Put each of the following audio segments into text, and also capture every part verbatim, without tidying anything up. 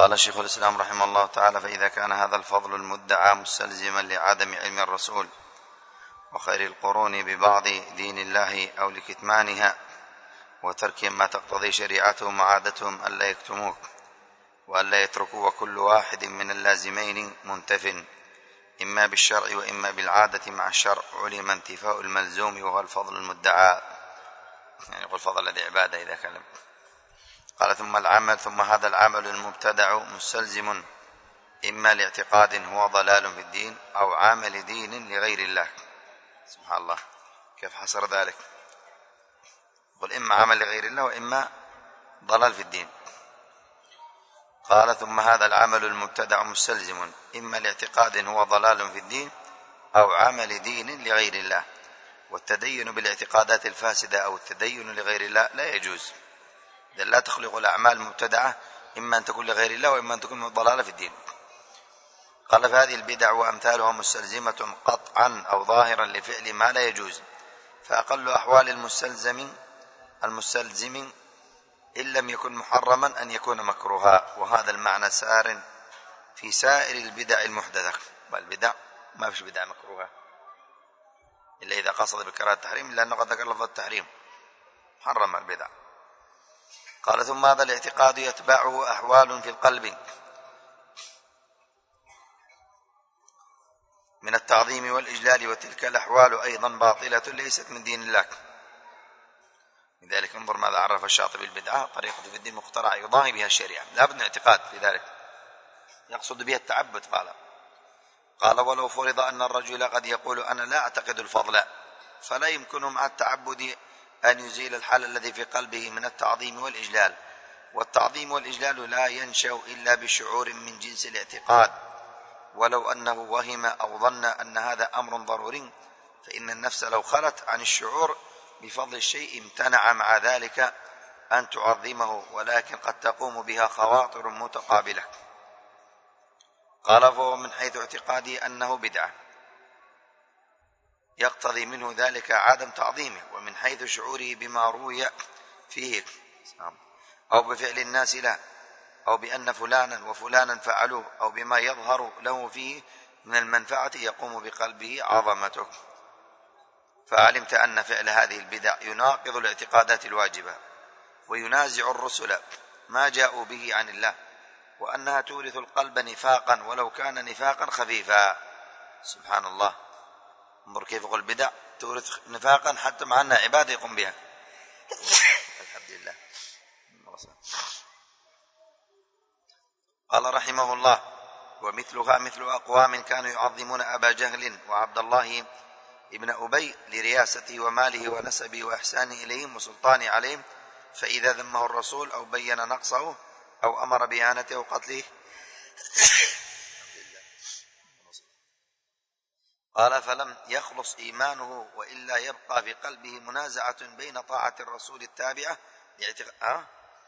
قال شيخ الإسلام رحمه الله تعالى: فإذا كان هذا الفضل المدعى مستلزما لعدم علم الرسول وخير القرون ببعض دين الله أو لكتمانها وترك ما تقتضي شريعتهم وعادتهم ألا يكتموه وألا يتركوا، وكل واحد من اللازمين منتف إما بالشرع وإما بالعادة مع الشرع، علم انتفاء الملزوم وهو الفضل المدعى، يعني يقول الفضل الذي عبادة إذا كلم. قال: ثم العمل ثم هذا العمل المبتدع مستلزم إما لاعتقاد هو ضلال في الدين أو عامل دين لغير الله. سبحان الله، كيف حصر ذلك؟ قل إما عمل لغير الله وإما ضلال في الدين. قال: ثم هذا العمل المبتدع مستلزم إما لاعتقاد هو ضلال في الدين أو عمل دين لغير الله، والتدين بالاعتقادات الفاسدة أو التدين لغير الله لا يجوز، إذن لا تخلق الأعمال المبتدعة إما أن تكون لغير الله وإما أن تكون ضلالة في الدين. قال: فهذه البدع وأمثالها مستلزمة قطعا أو ظاهرا لفعل ما لا يجوز، فأقل أحوال المستلزم المستلزم إن لم يكن محرما أن يكون مكروها، وهذا المعنى سار في سائر البدع المحدثة. والبدع ما فيش بدع مكروها إلا إذا قصد بكراهة التحريم، لأنه قد ذكر لفظ التحريم حرم البدع. قال: ثم هذا الاعتقاد يتبعه أحوال في القلب من التعظيم والإجلال، وتلك الأحوال أيضا باطلة ليست من دين الله. لذلك انظر ماذا عرف الشاطبي البدعة: طريقة في الدين مخترعة يضاهي بها الشريعة، لا بد من اعتقاد في ذلك يقصد بها التعبد. قال قال ولو فرض أن الرجل قد يقول أنا لا أعتقد الفضل، فلا يمكن مع التعبد أن يزيل الحال الذي في قلبه من التعظيم والإجلال، والتعظيم والإجلال لا ينشأ إلا بشعور من جنس الاعتقاد، ولو أنه وهم أو ظن أن هذا أمر ضروري، فإن النفس لو خلت عن الشعور بفضل الشيء امتنع مع ذلك أن تعظمه، ولكن قد تقوم بها خواطر متقابلة. قال: فهو من حيث اعتقادي أنه بدعة يقتضي منه ذلك عدم تعظيمه، ومن حيث شعوره بما روي فيه أو بفعل الناس له، أو بأن فلانا وفلانا فعلوه، أو بما يظهر له فيه من المنفعة يقوم بقلبه عظمته. فعلمت أن فعل هذه البدع يناقض الاعتقادات الواجبة وينازع الرسل ما جاءوا به عن الله، وأنها تورث القلب نفاقا ولو كان نفاقا خفيفا. سبحان الله، انظر كيف يقول البدع تورث نفاقا حتى مع أنها عبادة يقوم بها. الحمد لله. قال رحمه الله: ومثلها مثل أقوام كانوا يعظمون أبا جهل وعبد الله ابن أبي لرياسته وماله ونسبه وإحسانه إليهم وسلطانه عليهم، فإذا ذمه الرسول أو بين نقصه أو أمر بإهانته وقتله قال: فلم يخلص إيمانه، وإلا يبقى في قلبه منازعة بين طاعة الرسول التابعة لاعتقاد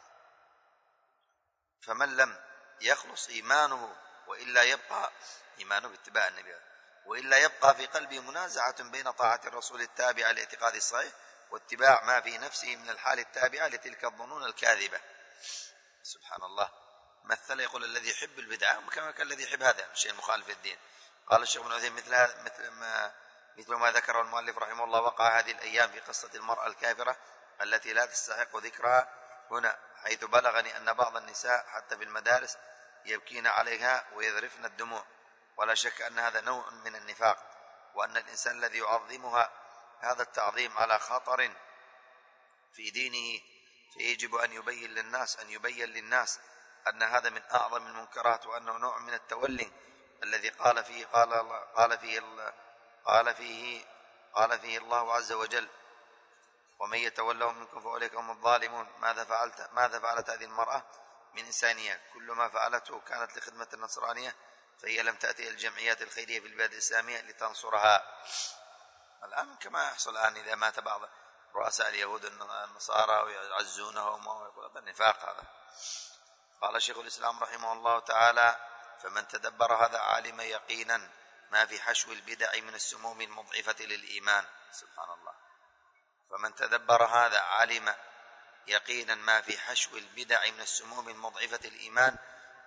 فمن لم يخلص إيمانه وإلا يبقى إيمانه باتباع النبي وإلا يبقى في قلبه منازعة بين طاعة الرسول التابعة لاعتقاد الصحيح واتباع ما في نفسه من الحال التابعة لتلك الظنون الكاذبة. سبحان الله، مثل يقول الذي يحب البدعة كما كان الذي يحب هذا الشيء المخالف للدين. قال الشيخ ابن عثيمين: مثل مثل ما مثل ما ذكره المؤلف رحمه الله وقع هذه الأيام في قصة المرأة الكافرة التي لا تستحق ذكرها هنا، حيث بلغني أن بعض النساء حتى في المدارس يبكين عليها ويذرفن الدموع، ولا شك أن هذا نوع من النفاق، وأن الإنسان الذي يعظمها هذا التعظيم على خطر في دينه، فيجب أن يبين للناس أن يبين للناس أن هذا من أعظم المنكرات، وأنه نوع من التولي الذي قال فيه قال قال فيه قال فيه قال فيه الله عز وجل: ومن يتولهم منكم فأولئك هم الظالمون. ماذا فعلت ماذا فعلت هذه المرأة من إنسانية؟ كل ما فعلته كانت لخدمة النصرانية، فهي لم تأتي الجمعيات الخيرية في البلاد الإسلامية لتنصرها. الآن كما يحصل الآن إذا مات بعض رؤساء اليهود النصارى ويعزونهم، هذا النفاق هذا. قال شيخ الإسلام رحمه الله تعالى: فمن تدبر هذا علم يقينا ما في حشو البدع من السموم المضعفة للإيمان. سبحان الله، فمن تدبر هذا علم يقينا ما في حشو البدع من السموم المضعفة الإيمان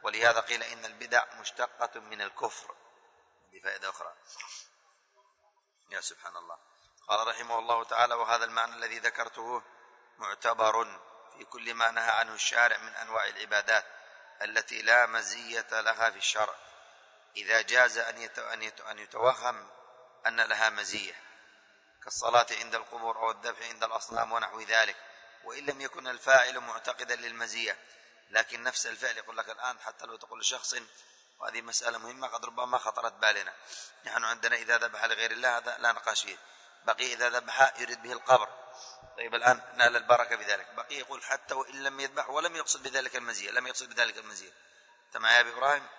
ولهذا قيل إن البدع مشتقة من الكفر. هذه فائدة أخرى. يا سبحان الله. قال رحمه الله تعالى: وهذا المعنى الذي ذكرته معتبر في كل ما نهى عنه الشارع من أنواع العبادات التي لا مزية لها في الشرع، إذا جاز أن يتوهم أن لها مزية، كالصلاة عند القبور أو الذبح عند الأصنام ونحو ذلك، وإن لم يكن الفاعل معتقدا للمزية. لكن نفس الفعل، يقول لك الآن حتى لو تقول لشخص، وهذه مسألة مهمة قد ربما خطرت بالنا، نحن عندنا إذا ذبح لغير الله هذا لا نقاش فيه، بقي إذا ذبح يريد به القبر، طيب الآن نال البركة في ذلك، بقي يقول حتى وإن لم يذبح ولم يقصد بذلك المزية، لم يقصد بذلك المزية. أنت معي يا أبي إبراهيم؟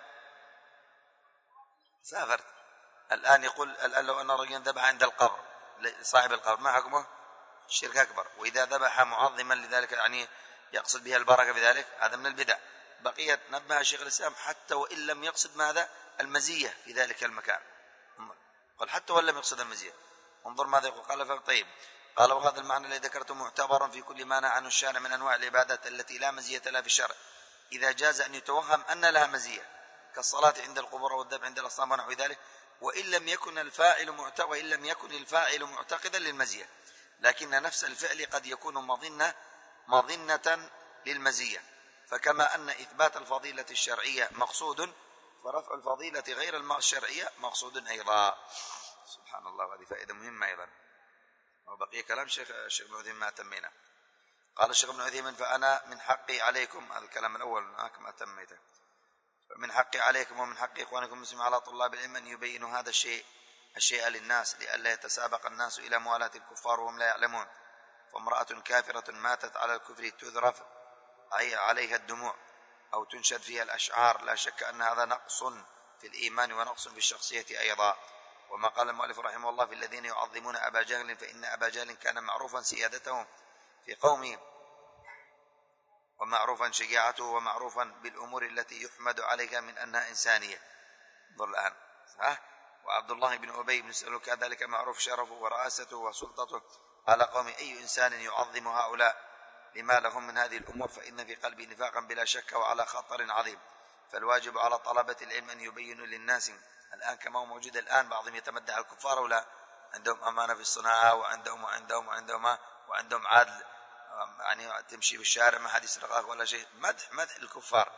سافرت الآن، يقول الآن لو أن رجلا ذبح عند القبر صاحب القبر ما حكمه؟ شرك أكبر. وإذا ذبح معظما لذلك يعني يقصد بها البركة في ذلك، هذا من البدع. بقيت نبه شيخ الإسلام حتى وإن لم يقصد ماذا؟ المزية في ذلك المكان. قال حتى وإن لم يقصد المزية. انظر ماذا يقول. قال طيب، قال: وهذا المعنى الذي ذكرته معتبر في كل ما نهى عنه الشارع من أنواع العبادات التي لا مزية لها في الشرع، إذا جاز أن يتوهم أن لها مزية، كالصلاة عند القبور والذبح عند الأصنام ونحو ذلك، وإن لم يكن الفاعل معتقدا وإن لم يكن الفاعل معتقدا للمزية، لكن نفس الفعل قد يكون مظنة مظنة للمزية. فكما أن إثبات الفضيلة الشرعية مقصود، فرفع الفضيلة غير الشرعية مقصود أيضا. سبحان الله. هذه فائدة مهمة أيضا. وبقي كلام شيخ الشيخ ابن عثيمين ما تمينا. قال الشيخ ابن عثيمين: فأنا من حقي عليكم، هذا الكلام الأول ما تميته، من حقي عليكم ومن حق إخوانكم المسلمين على طلاب العلم أن يبينوا هذا الشيء الشيء للناس، لئلا يتسابق الناس إلى موالاة الكفار وهم لا يعلمون. فامرأة كافرة ماتت على الكفر تذرف عليها الدموع أو تنشد فيها الأشعار، لا شك أن هذا نقص في الإيمان ونقص في الشخصية أيضا. وما قال المؤلف رحمه الله: في الذين يعظمون أبا جهل، فإن أبا جهل كان معروفا سيادته في قومه، ومعروفا شجاعته، ومعروفا بالأمور التي يحمد عليها من أنها إنسانية. انظر الآن، ها؟ وعبد الله بن أبي بن سلول كذلك معروف شرفه ورئاسته وسلطته على قوم. أي إنسان يعظم هؤلاء لما لهم من هذه الأمور فإن في قلبه نفاقا بلا شك وعلى خطر عظيم. فالواجب على طلبة العلم أن يبينوا للناس، الآن كما هو موجود الآن، بعضهم يتمدح الكفار ولا عندهم أمانة في الصناعة، وعندهم وعندهم وعندهم وعندهم عادل، يعني تمشي بالشارع ما حد يسرقك ولا شيء، مدح مدح الكفار.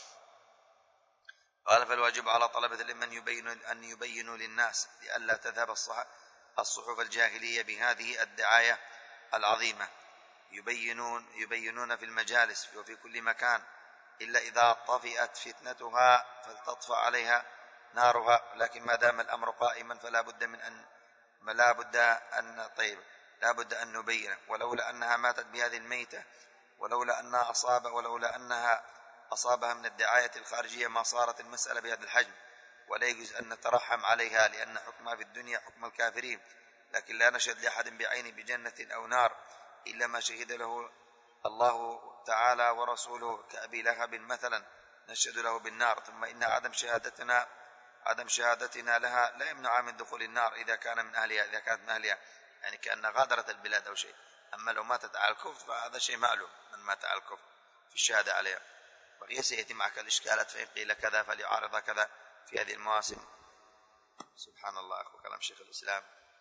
قال: فالواجب على طلبة العلم أن يبينوا أن يبينوا للناس لئلا تذهب الصحف الجاهلية بهذه الدعاية العظيمة. يبينون يبينون في المجالس وفي كل مكان، إلا إذا طفئت فتنتها فلتطفأ عليها نارها، لكن ما دام الأمر قائما فلا بد من أن لا بد أن طيب لا بد أن نبين. ولولا أنها ماتت بهذه الميتة، ولولا أنها أصاب ولولا أنها أصابها من الدعاية الخارجية ما صارت المسألة بهذا الحجم. ولا يجوز أن نترحم عليها، لأن حكمها في الدنيا حكم الكافرين، لكن لا نشهد لأحد بعينه بجنة أو نار إلا ما شهد له الله تعالى ورسوله، كأبي لهب مثلا نشهد له بالنار. ثم إن عدم شهادتنا عدم شهادتنا لها لا يمنع من دخول النار إذا كان من أهلها إذا كانت من أهلها، يعني كأن غادرت البلاد أو شيء. أما لو ماتت على الكفر فهذا شيء معلوم، من مات على الكفر في الشهادة عليها. بقي سيأتي معك الإشكالات، فإن قيل كذا فليعارض كذا في هذه المواسم. سبحان الله. أخو كلام شيخ الإسلام.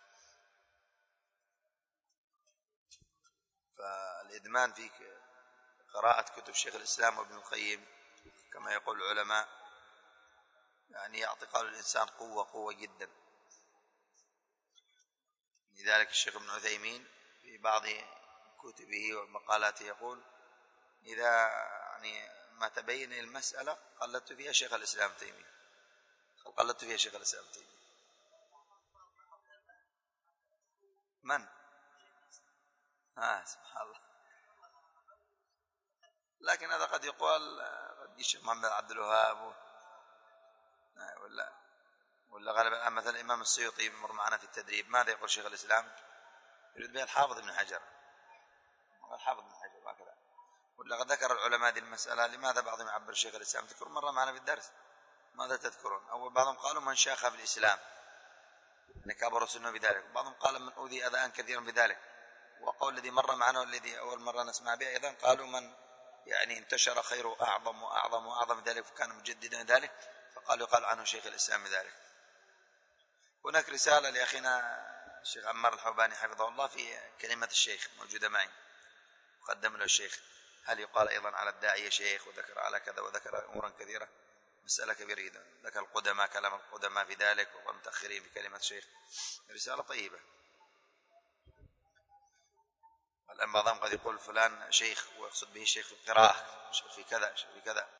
فالإدمان في قراءة كتب شيخ الإسلام وابن القيم كما يقول العلماء يعني يعطي قال الإنسان قوة قوة جدا. لذلك الشيخ ابن عثيمين في بعض كتبه ومقالاته يقول: إذا يعني ما تبين المسألة قلدت فيها شيخ الإسلام تيمية، قلدت فيها شيخ الإسلام تيمية. من؟ آه سبحان الله. لكن هذا قد يقال قد الشيخ محمد عبد الوهاب ولا ولا غالبا الآن مثلا الإمام السيوطي مر معنا في التدريب. ماذا يقول شيخ الإسلام؟ يريد به الحافظ ابن حجر، الحافظ ابن حجر وهكذا. ولا قد ذكر العلماء هذه المسألة. لماذا بعضهم يعبر شيخ الإسلام؟ تذكرون مرة معنا في الدرس ماذا تذكرون؟ أول بعضهم قالوا من شاخ في الإسلام نكابر سنه بذلك، بعضهم قال من أوذي أذى كثيرا بذلك، وقول الذي مر معنا والذي أول مرة نسمع به أيضا قالوا من يعني انتشر خيره أعظم وأعظم وأعظم ذلك، فكان مجددا ذلك، فقال يقال عنه شيخ الإسلام ذلك. هناك رسالة لأخينا الشيخ عمار الحوباني حفظه الله في كلمة الشيخ موجودة معي، قدم له الشيخ، هل يقال أيضا على الداعية شيخ، وذكر على كذا وذكر أمورا كثيرة، مسألة كبيرة جدا، ذكر القدماء كلام القدماء في ذلك والمتأخرين في كلمة الشيخ، رسالة طيبة. الآن بعضهم قد يقول فلان شيخ ويقصد به شيخ في القراءة، شيخ في كذا، شيخ في كذا.